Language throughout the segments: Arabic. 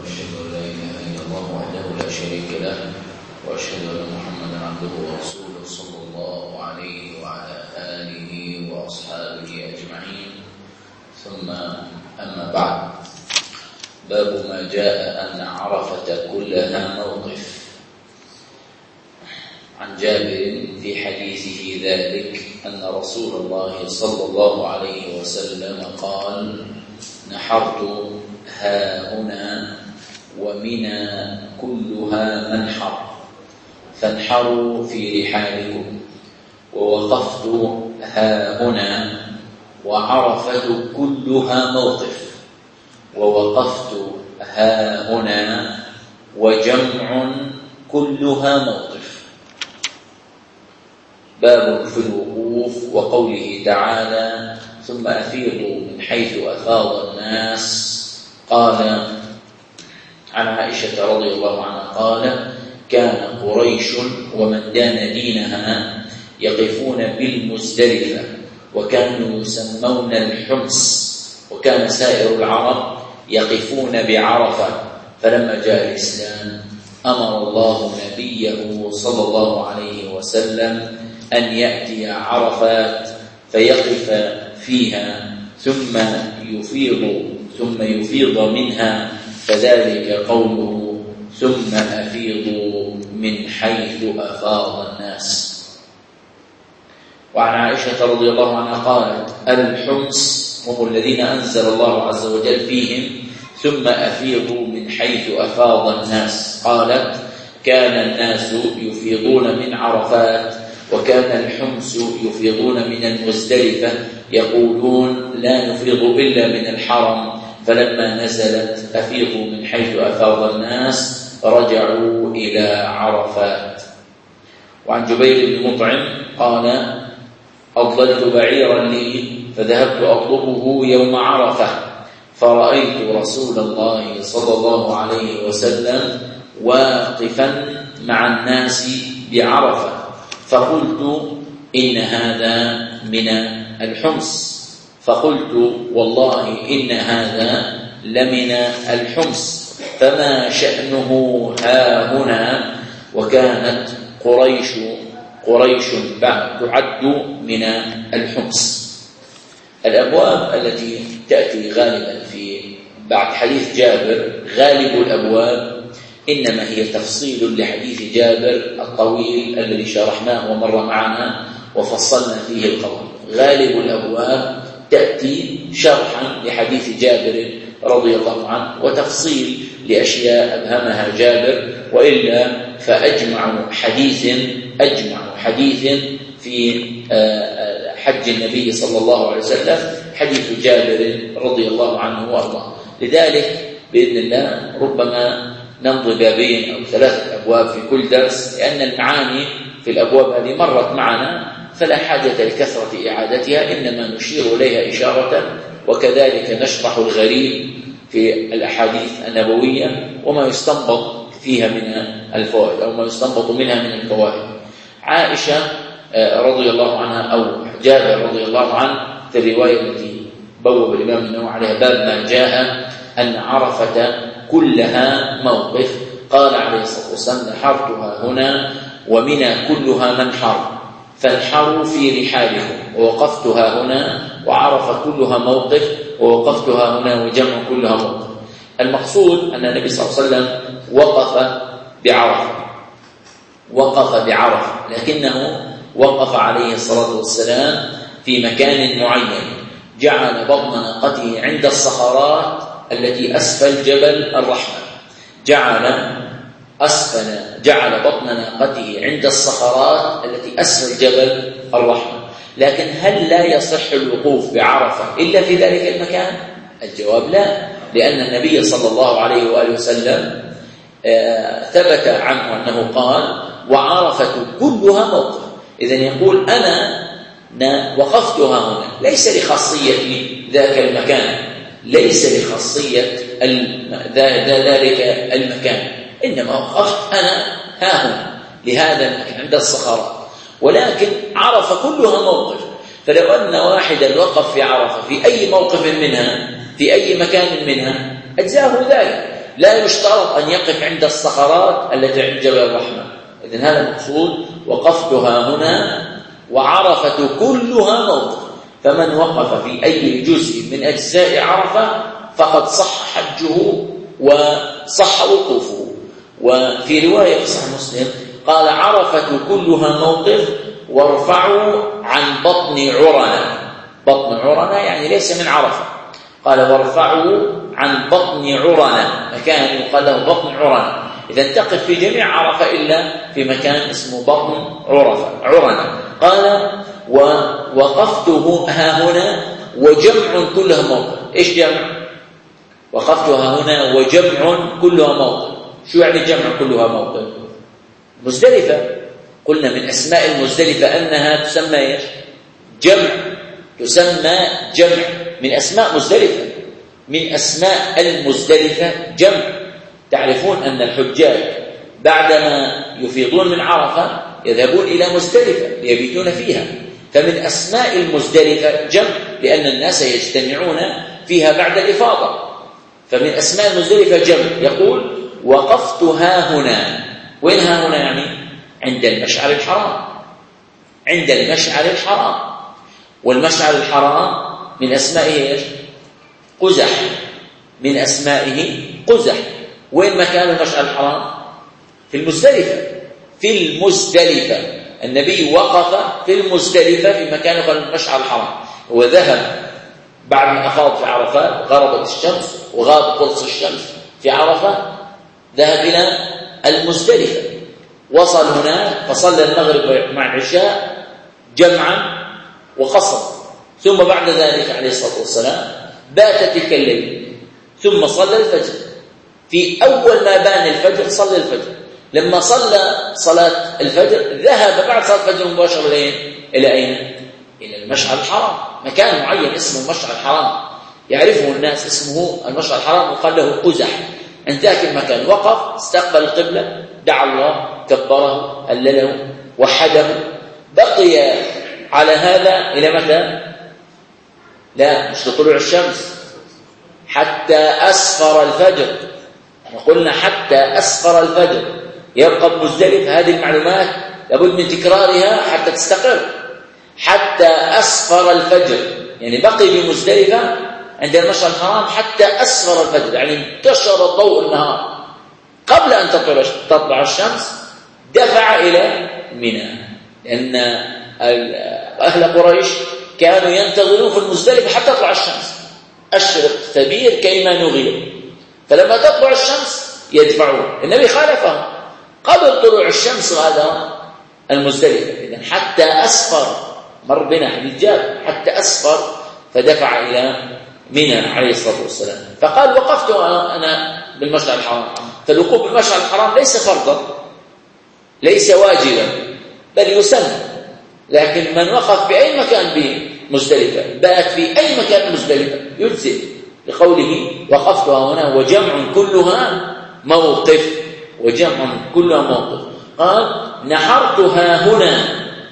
وأشهد أن لا إله إلا الله وحده لا شريك له وأشهد أن محمدا عبده ورسوله صلى الله عليه وعلى آله وأصحابه أجمعين. ثم أما بعد، باب ما جاء أن عرفة كلها موقف. عن جابر في حديثه ذلك أن رسول الله صلى الله عليه وسلم قال: نحرت هاهنا ومنى كلها منحر، فانحروا في رحالكم. ووقفت هاهنا وعرفة كلها موقف، ووقفت هاهنا وجمع كلها موقف. باب في الوقوف وقوله تعالى: ثم أفيضوا من حيث أفاض الناس. قال عن عائشة رضي الله عنها قال: كان قريش ومن دان دينها يقفون بالمزدلفة وكانوا يسمون الحمص، وكان سائر العرب يقفون بعرفة. فلما جاء الإسلام أمر الله نبيه صلى الله عليه وسلم أن يأتي عرفات فيقف فيها ثم يفيض منها، فذلك قوله: ثم أفيضوا من حيث أفاض الناس. وعن عائشة رضي الله عنها قالت: الحمص هم الذين أنزل الله عز وجل فيهم: ثم أفيضوا من حيث أفاض الناس. قالت: كان الناس يفيضون من عرفات، وكان الحمص يفيضون من المزدلفة، يقولون: لا نفيض إلا من الحرم. فلما نزلت أفيضوا من حيث أفاض الناس رجعوا إلى عرفات. وعن جبير بن مطعم قال: أضللت بعيرا لي فذهبت أطلبه يوم عرفة، فرأيت رسول الله صلى الله عليه وسلم واقفا مع الناس بعرفة، فقلت: إن هذا من الحمص. فقلت: والله إن هذا لمن الحمص، فما شأنه هاهنا؟ وكانت قريش تعد من الحمص. الأبواب التي تأتي غالبا في بعد حديث جابر، غالب الأبواب إنما هي تفصيل لحديث جابر الطويل الذي شرحناه ومر معنا وفصلنا فيه القول. غالب الأبواب تأتي شرحا لحديث جابر رضي الله عنه وتفصيل لأشياء أبهمها جابر، وإلا فأجمع حديث في حج النبي صلى الله عليه وسلم حديث جابر رضي الله عنه وأرضاه. لذلك بإذن الله ربما نمضي بابين أو 3 أبواب في كل درس، لأن المعاني في الأبواب هذه مرت معنا فلا حاجة لكثرة إعادتها، إنما نشير إليها إشارة، وكذلك نشرح الغريب في الأحاديث النبوية وما يستنبط فيها من الفوائد أو ما يستنبط منها من الفوائد. عائشة رضي الله عنها أو جابر رضي الله عنه في الرواية التي بوب الإمام النووي عليها باب ما جاء أن عرفة كلها موقف، قال عليه الصلاة والسلام: نحرتها هنا ومنى كلها منحر، فانحروا في رحالكم. ووقفتها هنا وعرف كلها موقف، ووقفتها هنا وجمع كلها موقف. المقصود أن النبي صلى الله عليه وسلم وقف بعرفة، لكنه وقف عليه الصلاة والسلام في مكان معين، جعل بطن ناقته عند الصخرات التي أسفل جبل الرحمة، جعل بطن ناقته عند الصخرات التي أسفل جبل الرحمة. لكن هل لا يصح الوقوف بعرفة إلا في ذلك المكان؟ الجواب لا، لأن النبي صلى الله عليه وآله وسلم ثبت عنه أنه قال: وعرفة كلها موقف. إذن يقول: أنا وقفتها هنا ليس لخاصية ذاك المكان، ليس لخاصية ذلك المكان، إنما وقفت أنا هنا لهذا المكان عند الصخرات، ولكن عرفة كلها موقف. فلو أن واحدا وقف في عرفة في أي موقف منها في أي مكان منها أجزاه ذلك، لا يشترط أن يقف عند الصخرات التي عند جبل الرحمة. إذن هذا المقصود: وقفتها هنا وعرفة كلها موقف. فمن وقف في أي جزء من أجزاء عرفة فقد صح حجه وصح وقوفه. وفي رواية في صحيح مسلم قال: عرفة كلها موقف وارفعوا عن بطن عرنة. بطن عرنة يعني ليس من عرفة. قال: وارفعوا عن بطن عرنة، مكان يقال له بطن عرنة. إذا تقف في جميع عرفة إلا في مكان اسمه بطن عرنة. قال: ووقفته ها هنا وجمع كلها موقف. إيش جمع؟ وقفتها هنا وجمع كلها موقف. شو يعني جمع كلها موقف؟ مزدلفة، قلنا من أسماء المزدلفة أنها تسمى إيش؟ جمع. تسمى جمع من أسماء مزدلفة. من أسماء المزدلفة جمع. تعرفون أن الحجاج بعدما يفيضون من عرفة يذهبون إلى مزدلفة ليبيتون فيها، فمن أسماء المزدلفة جمع، لأن الناس يجتمعون فيها بعد الإفاضة. فمن أسماء المزدلفة جمع. يقول: وقفت ها هنا. وين ها هنا يعني؟ عند المشعر الحرام. عند المشعر الحرام. والمشعر الحرام من أسمائه إيش؟ قزح. من أسمائه قزح. وين مكان المشعر الحرام؟ في المزدلفة. في المزدلفة. النبي وقف في المزدلفة في مكان يقال المشعر الحرام. هو ذهب بعد ما أفاض في عرفات، غربت الشمس وغاب قرص الشمس في عرفة، ذهب إلى المزدلفة، وصل هناك فصلى المغرب مع العشاء جمعا وقصر، ثم بعد ذلك عليه الصلاة والسلام بات تلك الليل، ثم صلى الفجر. في أول ما بان الفجر صلى الفجر. لما صلى صلاة الفجر ذهب بعد صلاة الفجر مباشرة إلى أين؟ إلى المشعر الحرام. مكان معين اسمه المشعر الحرام يعرفه الناس، اسمه المشعر الحرام، وقال له قزح. عند ذاك المكان وقف، استقبل القبلة، دعا الله، كبره، هلله، وحده. بقي على هذا إلى متى؟ لا، مش لطلوع الشمس، حتى أسفر الفجر. وقلنا حتى أسفر الفجر يبقى بمزدلفة. هذه المعلومات لابد من تكرارها حتى تستقر. حتى أسفر الفجر يعني بقي بمزدلفة عند المشعر الحرام حتى أسفر الفجر، يعني انتشر ضوء النهار. قبل أن تطلع الشمس دفع إلى منى، لأن أهل قريش كانوا ينتظرون في المزدلفة حتى تطلع الشمس. أشرق ثبير كيما نغير. فلما تطلع الشمس يدفعون. النبي خالفهم، قبل طلوع الشمس غادر المزدلفة. إذن حتى أسفر، مر بنا حديث جابر، حتى أسفر فدفع إلى منى عليه الصلاة والسلام. فقال: وقفت أنا بالمشعر الحرام. فالوقوف بالمشعر الحرام ليس فرضا، ليس واجبا، بل يسن. لكن من وقف بأي مكان بمزدلفة، بات في أي مكان مزدلفة، يجزئ، لقوله: وقفتها هنا وجمع كلها موقف. وجمع كلها موقف. قال: نحرتها هنا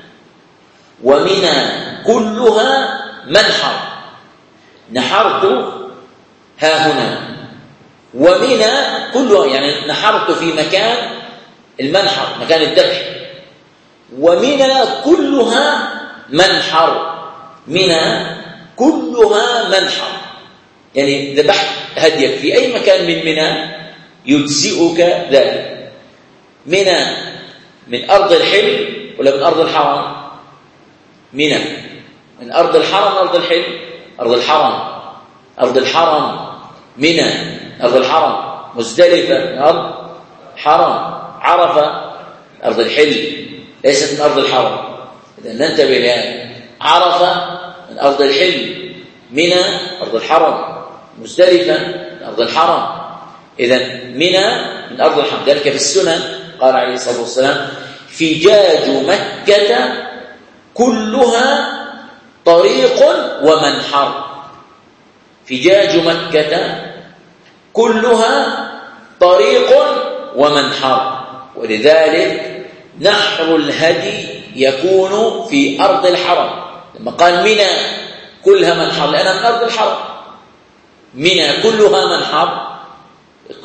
ومنى كلها منحر. نحرت ها هنا ومنى كلها، يعني نحرت في مكان المنحر، مكان الذبح. ومنى كلها منحر. منى كلها منحر يعني ذبحت هديك في أي مكان من منى يجزئك ذلك. منى من أرض الحل ولا من أرض الحرم؟ منى من أرض الحرم أرض الحل؟ أرض الحرم. أرض الحرم. منى أرض الحرم. مزدلفة أرض حرم. عرفة أرض الحل، ليست من أرض الحرم. إذا ننتبه لهذا. عرفة من أرض الحل، منى أرض الحرم، مزدلفة من أرض الحرم. إذا منى من أرض الحرم. ذلك في السنن قال عليه الصلاة والسلام: فجاج مكة كلها طريق ومنحر. فجاج مكة كلها طريق ومنحر. ولذلك نحر الهدي يكون في أرض الحرم. لما قال منى كلها منحر لأنها من أرض الحرم. منى كلها منحر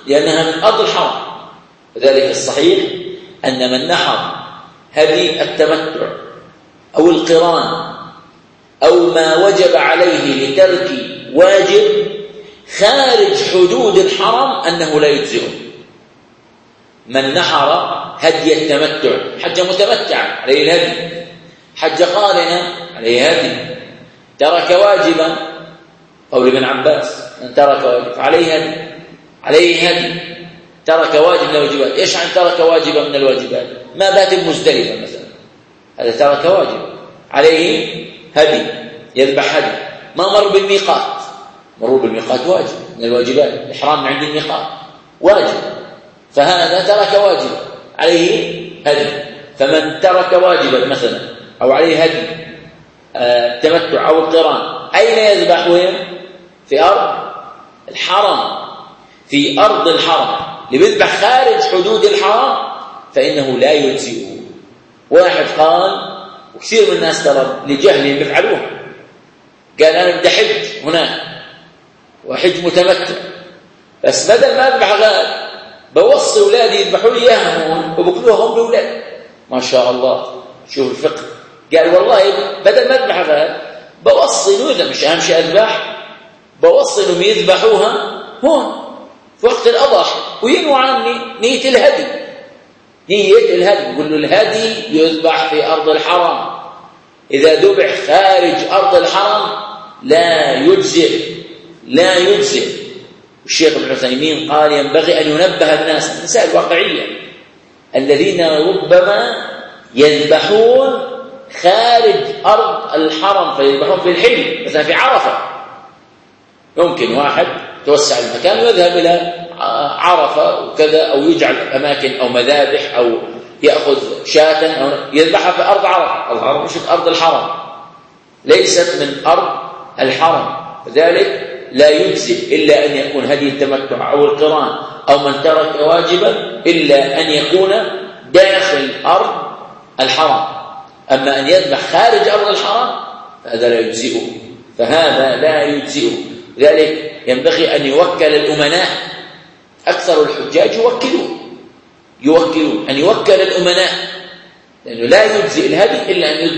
لأنها من أرض الحرم. وذلك الصحيح أن من نحر هدي التمتع أو القران أو ما وجب عليه لترك واجب خارج حدود الحرم أنه لا يجزئه. من نحر هدي التمتع، حج متمتع عليه الهدي، حج قارنا عليه هدي، ترك واجبا، قول ابن عباس من ترك واجب عليه هدي، ترك واجب من الواجبات. ايش يعني ترك واجبا من الواجبات؟ ما بات مزدلفة مثلا، هذا ترك واجب عليه هدي، يذبح هدي. ما مر بالميقات، مرور بالميقات واجب من الواجبات، الإحرام من عند الميقات واجب، فهذا ترك واجب عليه هدي. فمن ترك واجبا مثلا أو عليه هدي التمتع أو القران، أين يذبح؟ وين؟ في أرض الحرم، في أرض الحرم. اللي بيذبح خارج حدود الحرم فإنه لا يجزئه. واحد قال، وكثير من الناس ترى لجهلهم بيفعلوها، قال أنا بدي حج هناك وحج متمتع، بس بدل ما أذبح غاد بوصي أولادي يذبحوا لي إياها هون وبكلوها هم بأولاد. ما شاء الله، شوف الفقه. قال والله بدل ما أذبح غاد بوصي إنه إذا مش أهم شيء أذبح، بوصي إنهم يذبحوها هون في وقت الأضحى وينوى عني نية الهدي. يقول له الهدي يذبح في أرض الحرم، إذا ذبح خارج أرض الحرم لا يجزئ. الشيخ ابن عثيمين قال ينبغي أن ينبه الناس مسائل واقعية، الذين ربما يذبحون خارج أرض الحرم فيذبحون في الحل، مثلا في عرفة. يمكن واحد توسع المكان ويذهب إلى عرفة وكذا، أو يجعل أماكن أو مذابح، أو يأخذ شاة أو يذبحها في أرض عرفة. العرب مش أرض الحرم، ليست من أرض الحرم، لذلك لا يجزئ إلا أن يكون هدي التمتع أو القران أو من ترك واجبا، إلا أن يكون داخل أرض الحرم. أما أن يذبح خارج أرض الحرم فهذا لا يجزئه، لذلك ينبغي أن يوكل الأمناء. أكثر الحجاج يوكلون أن يوكل الأمناء، لأنه لا يجزئ الهدي إلا أن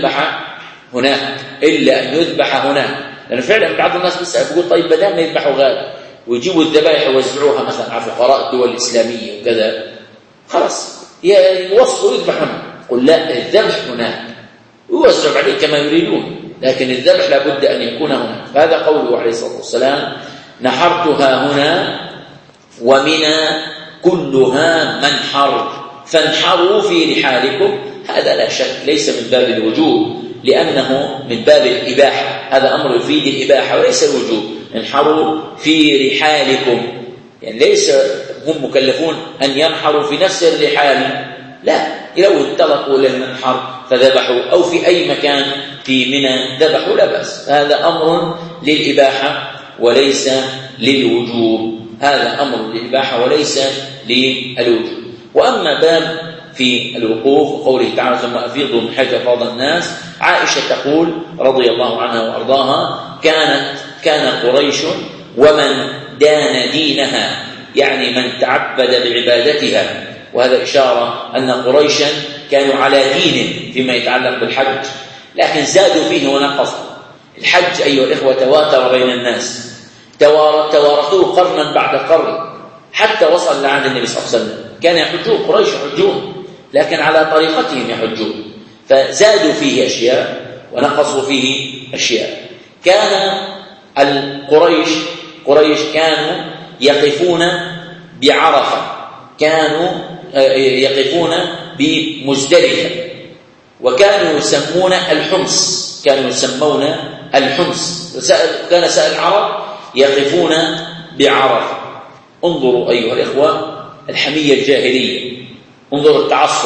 يذبح هناك. لأنه فعلا بعض الناس بيسأل بيقول طيب بدل ما يذبحوا غاد ويجيبوا الذبائح ويوزعوها مثلا على فقراء الدول الإسلامية وكذا، خلاص يوصلوا يذبحوا هناك. قل لا، الذبح هناك يوزع عليه كما يريدون، لكن الذبح لابد أن يكون هناك. فهذا قوله عليه الصلاة والسلام نحرتها هنا ومنى كلها منحر فانحروا في رحالكم. هذا لا شك ليس من باب الوجوب، لأنه من باب الإباحة، هذا أمر يفيد الإباحة وليس الوجوب. انحروا في رحالكم، يعني ليس هم مكلفون أن ينحروا في نفس الرحال، لا، لو انطلقوا للمنحر فذبحوا أو في أي مكان في منى ذبحوا لا بأس. هذا أمر للإباحة وليس للوجوب، هذا أمر للإباحة وليس للوجوب. وأما باب في الوقوف وقوله تعالى ثم أفيضوا من حيث أفاض الناس، عائشة تقول رضي الله عنها وأرضاها كان قريش ومن دان دينها، يعني من تعبد بعبادتها. وهذا إشارة أن قريشا كانوا على دين فيما يتعلق بالحج، لكن زادوا فيه ونقصوا. الحج أيها الإخوة تواتر بين الناس، توارثوه قرنا بعد قرن حتى وصل لعهد النبي صلى الله عليه وسلم. كان يحجون قريش يحجون، لكن على طريقتهم يحجون، فزادوا فيه أشياء ونقصوا فيه أشياء. كان قريش كانوا يقفون بعرفة، كانوا يقفون بمزدلفة، وكانوا يسمون الحمص. كان سائر العرب يقفون بعرفة. انظروا أيها الإخوة الحمية الجاهلية، انظر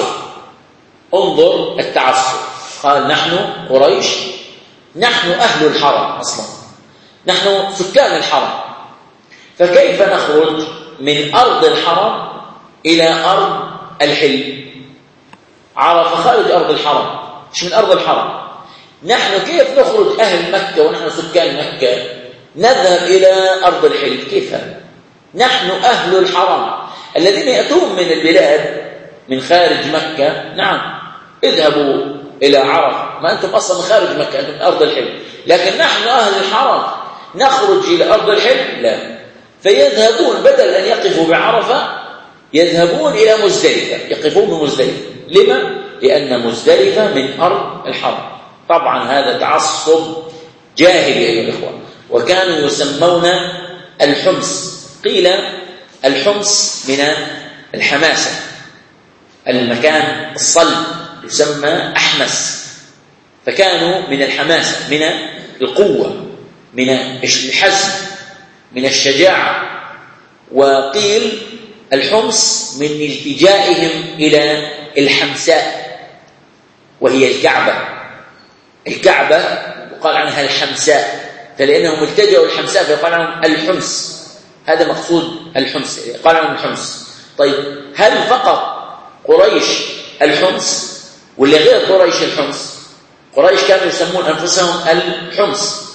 التعصب. قال نحن قريش، نحن أهل الحرم أصلا، نحن سكان الحرم، فكيف نخرج من أرض الحرم إلى أرض الحل؟ عرفة خارج أرض الحرم، مش من أرض الحرم. نحن كيف نخرج أهل مكة ونحن سكان مكة نذهب إلى أرض الحل؟ كيف هذا؟ نحن أهل الحرم الذين يأتون من البلاد من خارج مكة. نعم اذهبوا إلى عرفة، ما أنتم أصلا من خارج مكة، أنتم من أرض الحل، لكن نحن أهل الحرم نخرج إلى أرض الحل لا. فيذهبون بدل أن يقفوا بعرفة يذهبون إلى مزدلفة، يقفون بمزدلفة. لما؟ لأن مزدلفة من أرض الحرم. طبعا هذا تعصب جاهلي أيها الإخوة، وكانوا يسمون الحمص. قيل الحمص من الحماسة، المكان الصلب يسمى أحمس، فكانوا من الحماسة، من القوة، من الحزم، من الشجاعة. وقيل الحمص من التجائهم إلى الحمساء وهي الكعبة. الكعبة يقال عنها الحمساء، فلأنهم التجأوا الحمساء فيقال عنهم الحمص. هذا مقصود الحمص، يقال عنهم الحمص. طيب هل فقط قريش الحمص ولا غير قريش الحمص؟ قريش كانوا يسمون أنفسهم الحمص.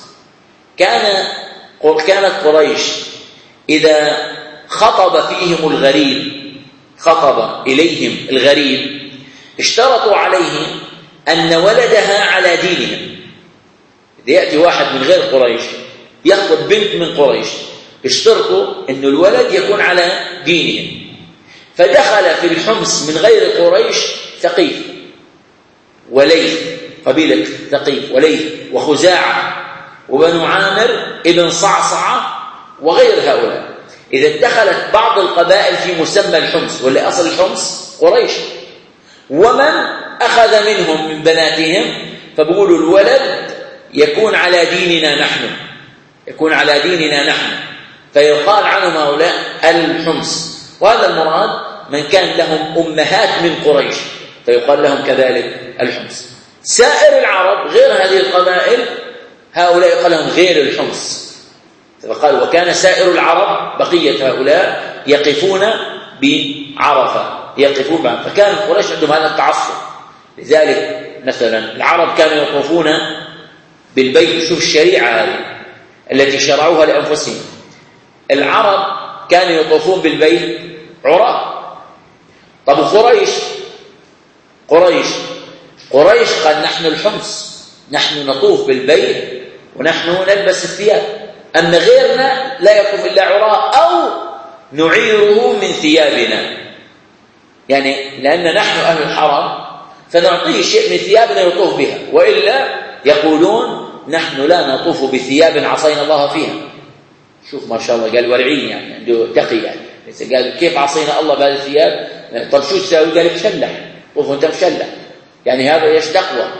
كانت قريش إذا خطب فيهم الغريب، خطب إليهم الغريب، اشترطوا عليه أن ولدها على دينهم. إذا يأتي واحد من غير قريش يخطب بنت من قريش، اشترطوا أن الولد يكون على دينهم. فدخل في الحمص من غير قريش ثقيف وليث، قبيلة ثقيف وليث وخزاعة وبنو عامر ابن صعصعة وغير هؤلاء. إذا دخلت بعض القبائل في مسمى الحمص، واللي أصل الحمص قريش، ومن أخذ منهم من بناتهم فبقولوا الولد يكون على ديننا نحن، يكون على ديننا نحن، فيقال عنهم هؤلاء الحمص. وهذا المراد من كان لهم أمهات من قريش فيقال لهم كذلك الحمص. سائر العرب غير هذه القبائل هؤلاء يقال لهم غير الحمص. فقال وكان سائر العرب بقية هؤلاء يقفون بعرفة، يقفون بعرفة. فكان قريش عندهم هذا التعصب. لذلك مثلا العرب كانوا يطوفون بالبيت. شوف الشريعة هذه التي شرعوها لأنفسهم. العرب كانوا يطوفون بالبيت عراة. طب قريش قال نحن الحمص، نحن نطوف بالبيت ونحن نلبس الثياب، أما غيرنا لا يطوف إلا عراة أو نعيره من ثيابنا. يعني لأن نحن أهل الحرم فنعطيه شيء من ثيابنا يطوف بها، وإلا يقولون نحن لا نطوف بثياب عصينا الله فيها. شوف ما شاء الله، قال ورعين، يعني عنده تقي. يعني قال كيف عصينا الله بهذه الثياب؟ طب شو تساوي؟ قال مشلح، طوف وانت مشلح، يعني هذا ايش تقوى.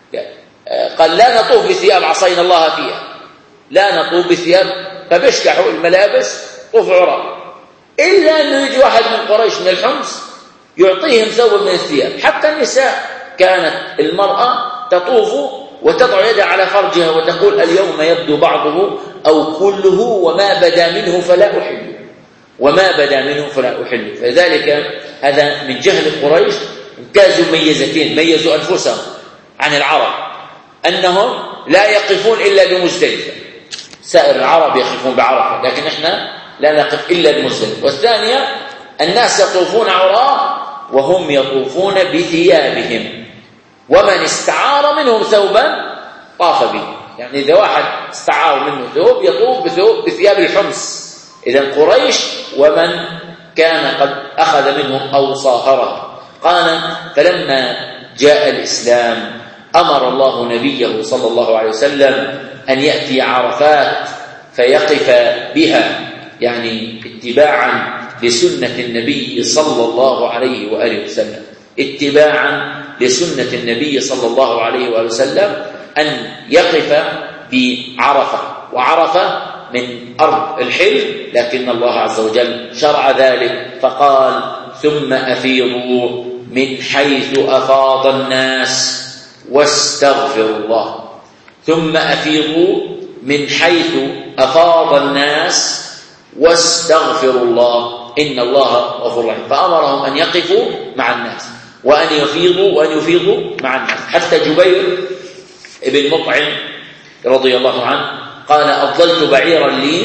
قال لا نطوف بثياب عصينا الله فيها، لا نطوف بثياب، فبيشكحوا الملابس طوف عراة. إلا أنه يجي واحد من قريش من الحمص يعطيهم ثوب من الثياب. حتى النساء كانت المرأة تطوف وتضع يدها على فرجها وتقول اليوم يبدو بعضه أو كله وما بدا منه فلا أحل، وما بدا منه فلا أحل. فذلك هذا من جهل قريش. امتازوا ميزتين، ميزوا أنفسهم عن العرب أنهم لا يقفون إلا بمزدلفة. سائر العرب يقفون بعرفة، لكن إحنا لا نقف إلا بمزدلفة. والثانية الناس يطوفون عراة وهم يطوفون بثيابهم، ومن استعار منهم ثوبا طاف به. يعني إذا واحد استعار منه ثوب يطوف بثياب الحمص. إذن قريش ومن كان قد أخذ منهم أو صاهره. قال فلما جاء الإسلام أمر الله نبيه صلى الله عليه وسلم أن يأتي عرفات فيقف بها، يعني اتباعا لسنة النبي صلى الله عليه وآله وسلم، اتباعا لسنة النبي صلى الله عليه وآله وسلم أن يقف بعرفة. وعرفة من أرض الحل، لكن الله عز وجل شرع ذلك فقال ثم أفيضوا من حيث أفاض الناس واستغفروا الله. ثم أفيضوا من حيث أفاض الناس واستغفروا الله إن الله غفور رحيم. فأمرهم أن يقفوا مع الناس وأن يفيضوا مع الناس. حتى جبير ابن مطعم رضي الله عنه قال أضللت بعيرا لي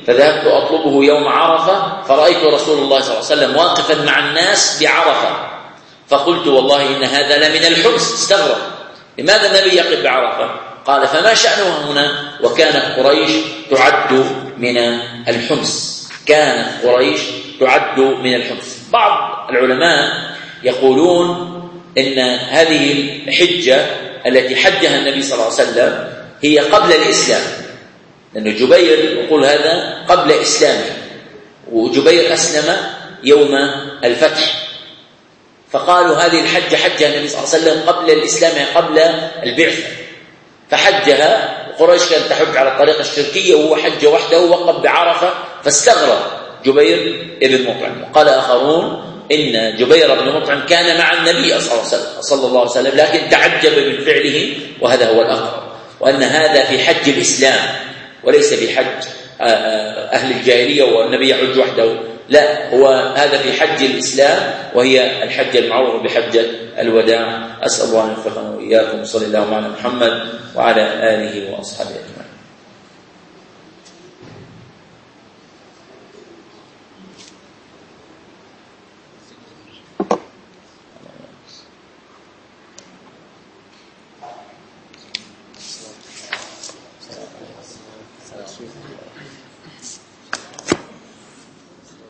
فذهبت أطلبه يوم عرفة فرأيت رسول الله صلى الله عليه وسلم واقفا مع الناس بعرفة، فقلت والله إن هذا لمن الحمص. استغرب لماذا النبي يقف بعرفة؟ قال فما شأنه هنا؟ وكانت قريش تعد من الحمص، كانت قريش تعد من الحمص. بعض العلماء يقولون إن هذه الحجة التي حجها النبي صلى الله عليه وسلم هي قبل الإسلام، لأن جبير يقول هذا قبل إسلامه، وجبير أسلم يوم الفتح، فقالوا هذه الحجة حجها النبي صلى الله عليه وسلم قبل الإسلام، قبل البعثة، فحجها. وقريش كانت تحج على الطريقة الشركية وهو حج وحده ووقف بعرفة، فاستغرب جبير بن مطعم. وقال آخرون إن جبير بن مطعم كان مع النبي صلى الله عليه وسلم، لكن تعجب من فعله، وهذا هو الأقرب، وأن هذا في حج الإسلام وليس في حج أهل الجاهلية والنبي يحج وحده، لا، هو هذا في حج الإسلام، وهي الحج المعروف بحجة الوداع. أسأل الله أن يوفقنا وإياكم. صلى الله على محمد وعلى آله وأصحابه أجمعين. Thank you.